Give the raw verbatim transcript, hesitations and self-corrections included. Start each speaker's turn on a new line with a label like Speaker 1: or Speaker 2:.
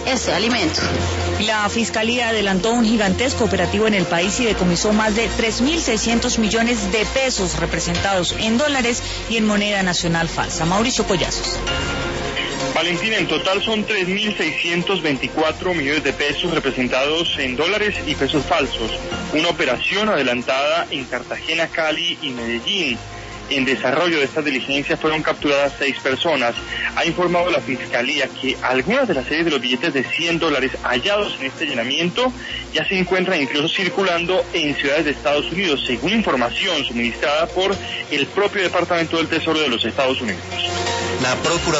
Speaker 1: ese alimento.
Speaker 2: La Fiscalía adelantó un gigantesco operativo en el país y decomisó más de tres mil seiscientos millones de pesos representados en dólares y en moneda nacional falsa. Mauricio Collazos.
Speaker 3: Valentina, en total son tres mil seiscientos veinticuatro millones de pesos representados en dólares y pesos falsos. Una operación adelantada en Cartagena, Cali y Medellín. En desarrollo de estas diligencias fueron capturadas seis personas. Ha informado la Fiscalía que algunas de las series de los billetes de cien dólares hallados en este allanamiento ya se encuentran incluso circulando en ciudades de Estados Unidos, según información suministrada por el propio Departamento del Tesoro de los Estados Unidos.
Speaker 4: La Procuraduría